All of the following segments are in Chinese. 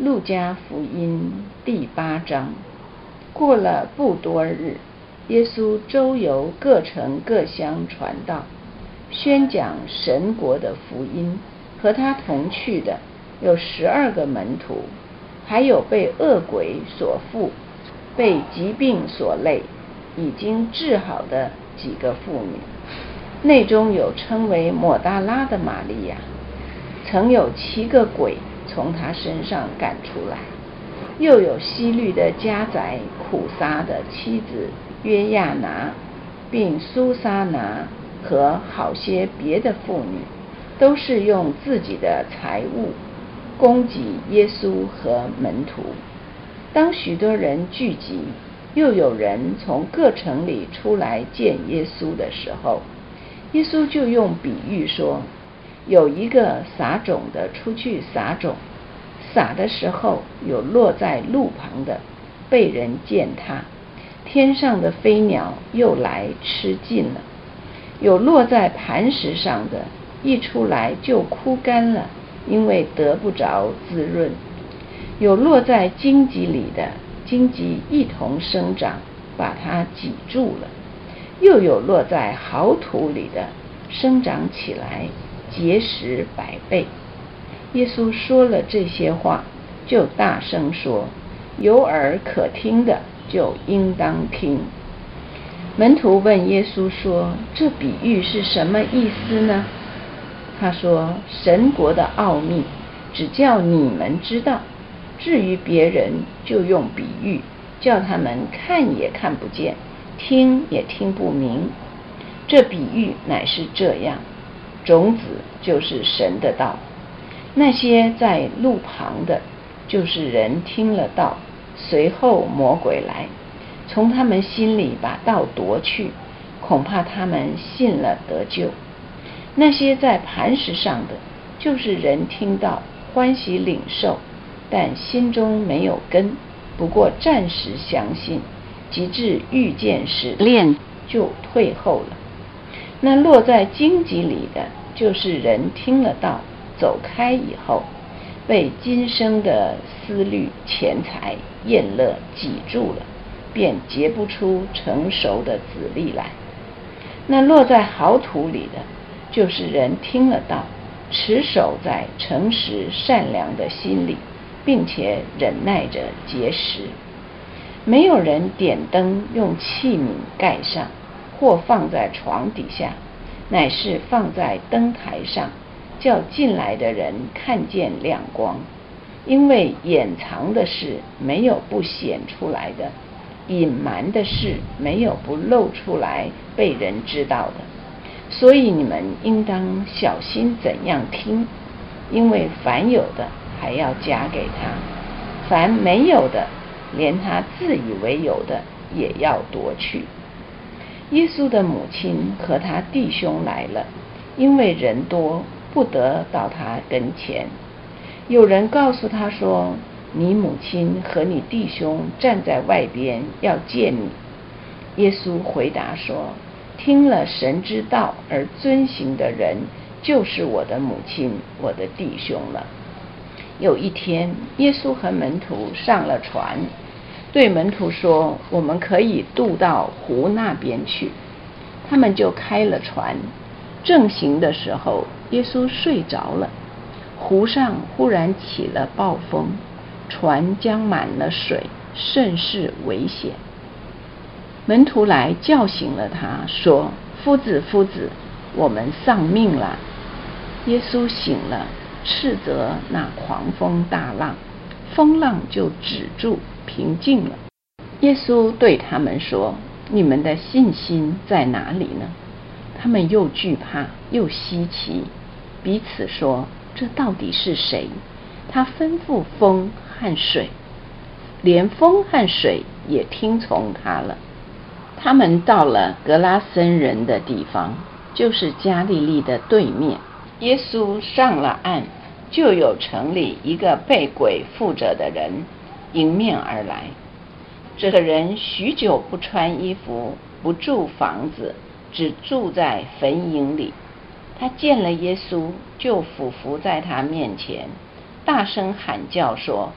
路加福音第8章。过了不多日，耶稣周游各城各乡传道，宣讲神国的福音。和他同去的有12个门徒，还有被恶鬼所附、被疾病所累、已经治好的几个妇女。内中有称为抹大拉的玛利亚，曾有7个鬼从她身上赶出来；又有希律的家宰苦撒的妻子约亚拿，并苏撒拿和好些别的妇女，都是用自己的财物供给耶稣和门徒。当许多人聚集，又有人从各城里出来见耶稣的时候，耶稣就用比喻说，有一个撒种的出去撒种，撒的时候有落在路旁的，被人践踏，天上的飞鸟又来吃尽了；有落在磐石上的，一出来就枯干了，因为得不着滋润；有落在荆棘里的，荆棘一同生长，把它挤住了；又有落在好土里的，生长起来，结实100倍。耶稣说了这些话，就大声说，有耳可听的就应当听。门徒问耶稣说，这比喻是什么意思呢？他说，神国的奥秘只叫你们知道，至于别人就用比喻，叫他们看也看不见，听也听不明。这比喻乃是这样，种子就是神的道，那些在路旁的，就是人听了道，随后魔鬼来，从他们心里把道夺去，恐怕他们信了得救。那些在磐石上的，就是人听到欢喜领受，但心中没有根，不过暂时相信，及至遇见试炼就退后了。那落在荆棘里的，就是人听了道，走开以后，被今生的思虑、钱财、厌乐挤住了，便结不出成熟的子粒来。那落在好土里的，就是人听了道，持守在诚实善良的心里，并且忍耐着结实。没有人点灯用器皿盖上，或放在床底下，乃是放在灯台上，叫进来的人看见亮光。因为掩藏的事没有不显出来的，隐瞒的事没有不露出来被人知道的。所以你们应当小心怎样听，因为凡有的还要加给他，凡没有的，连他自以为有的也要夺去。耶稣的母亲和他弟兄来了，因为人多，不得到他跟前。有人告诉他说，你母亲和你弟兄站在外边要见你。耶稣回答说，听了神之道而遵行的人，就是我的母亲，我的弟兄了。有一天，耶稣和门徒上了船，对门徒说，我们可以渡到湖那边去。他们就开了船，正行的时候，耶稣睡着了。湖上忽然起了暴风，船将满了水，甚是危险。门徒来叫醒了他，说，夫子，夫子，我们丧命了。耶稣醒了，斥责那狂风大浪，风浪就止住，平静了。耶稣对他们说，你们的信心在哪里呢？他们又惧怕又稀奇，彼此说，这到底是谁？他吩咐风和水，连风和水也听从他了。他们到了格拉森人的地方，就是加利利的对面。耶稣上了岸，就有城里一个被鬼附着的人迎面而来。这个人许久不穿衣服，不住房子，只住在坟茔里。他见了耶稣，就俯伏在他面前，大声喊叫说，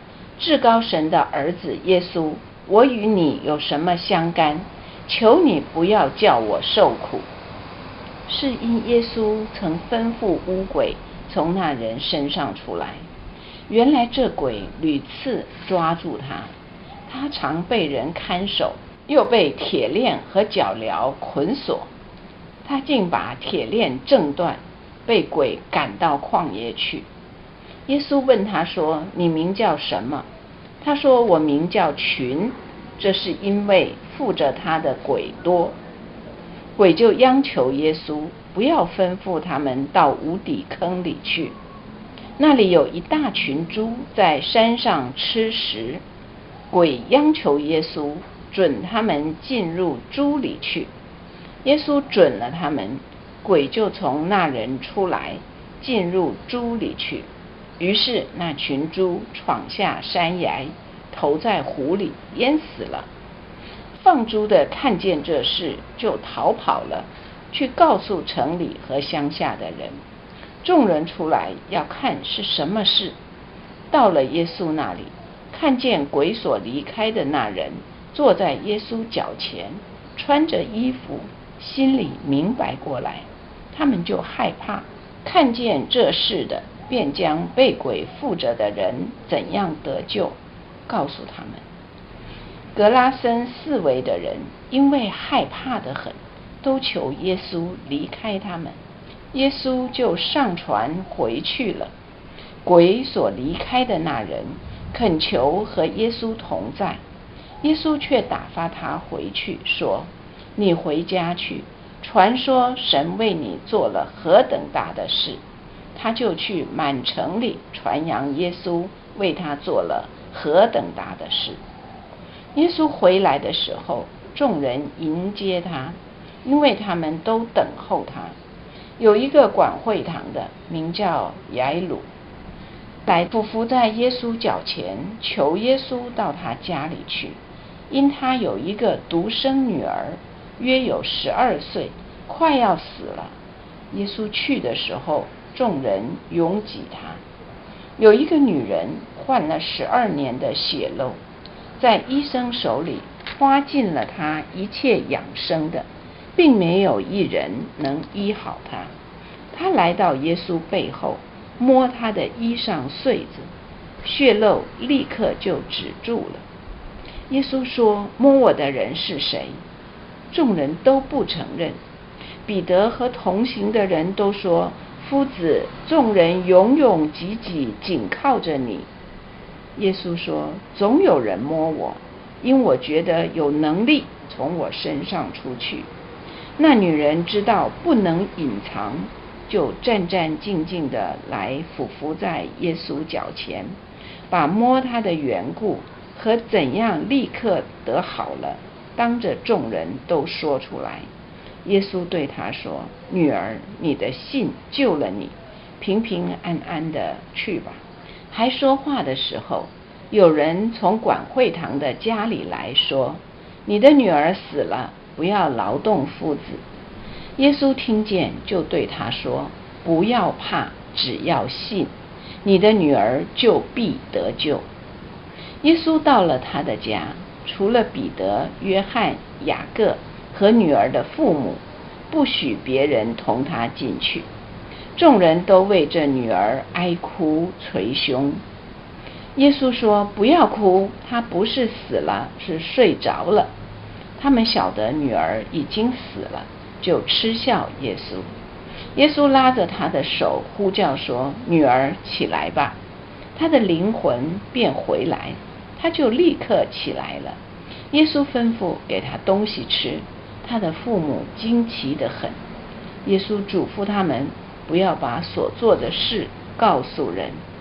至高神的儿子耶稣，我与你有什么相干？求你不要叫我受苦。”是因耶稣曾吩咐污鬼从那人身上出来。原来这鬼屡次抓住他，他常被人看守，又被铁链和脚镣捆锁。他竟把铁链挣断，被鬼赶到旷野去。耶稣问他说：“你名叫什么？”他说：“我名叫群。”这是因为附着他的鬼多。鬼就央求耶稣不要吩咐他们到无底坑里去，那里有一大群猪在山上吃食。鬼央求耶稣准他们进入猪里去。耶稣准了他们，鬼就从那人出来，进入猪里去。于是那群猪闯下山崖，投在湖里，淹死了。放猪的看见这事，就逃跑了，去告诉城里和乡下的人。众人出来要看是什么事，到了耶稣那里，看见鬼所离开的那人坐在耶稣脚前，穿着衣服，心里明白过来，他们就害怕。看见这事的，便将被鬼附着的人怎样得救，告诉他们。格拉森四围的人因为害怕得很，都求耶稣离开他们。耶稣就上船回去了。鬼所离开的那人恳求和耶稣同在，耶稣却打发他回去，说：“你回家去，传说神为你做了何等大的事。”他就去满城里传扬耶稣为他做了何等大的事。耶稣回来的时候，众人迎接他，因为他们都等候他。有一个管会堂的，名叫雅鲁，来俯伏在耶稣脚前，求耶稣到他家里去，因他有一个独生女儿，约有12岁，快要死了。耶稣去的时候，众人拥挤他。有一个女人患了12年的血漏，在医生手里花尽了他一切养生的，并没有一人能医好他。他来到耶稣背后，摸他的衣裳穗子，血漏立刻就止住了。耶稣说：“摸我的人是谁？”众人都不承认。彼得和同行的人都说：“夫子，众人拥拥挤挤，紧靠着你。”耶稣说：“总有人摸我，因我觉得有能力从我身上出去。”那女人知道不能隐藏，就战战兢兢地来俯伏在耶稣脚前，把摸他的缘故和怎样立刻得好了，当着众人都说出来。耶稣对他说：“女儿，你的信救了你，平平安安的去吧。”还说话的时候，有人从管会堂的家里来说：“你的女儿死了，不要劳动夫子。”耶稣听见，就对他说：“不要怕，只要信，你的女儿就必得救。”耶稣到了他的家，除了彼得、约翰、雅各和女儿的父母，不许别人同他进去。众人都为这女儿哀哭捶胸。耶稣说：“不要哭，她不是死了，是睡着了。”他们晓得女儿已经死了，就嗤笑耶稣。耶稣拉着她的手，呼叫说：“女儿，起来吧。”她的灵魂便回来，她就立刻起来了。耶稣吩咐给她东西吃，她的父母惊奇得很。耶稣嘱咐他们不要把所做的事告诉人。